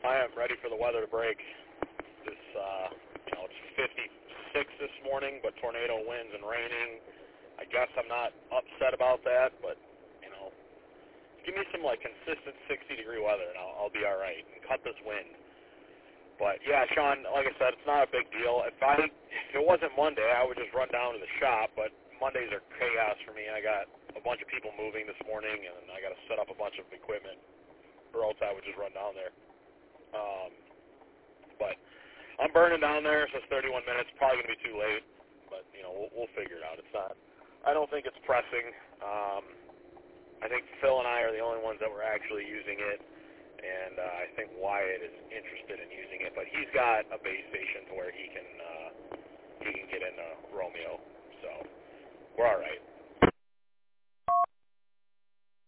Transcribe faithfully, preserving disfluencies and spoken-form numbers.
I am ready for the weather to break. This, uh, you know, it's fifty-six this morning, but tornado winds and raining. I guess I'm not upset about that, but, you know, give me some, like, consistent sixty-degree weather, and I'll, I'll be all right, and cut this wind. But, yeah, Sean, like I said, it's not a big deal. If I, if it wasn't Monday, I would just run down to the shop, but Mondays are chaos for me. I got a bunch of people moving this morning, and I got to set up a bunch of equipment, or else I would just run down there. Um, but I'm burning down there, so it's thirty-one minutes. Probably going to be too late, but, you know, we'll, we'll figure it out. It's not, I don't think it's pressing. Um, I think Phil and I are the only ones that were actually using it, and uh, I think Wyatt is interested in using it, but he's got a base station to where he can, uh, he can get into Romeo, so we're all right.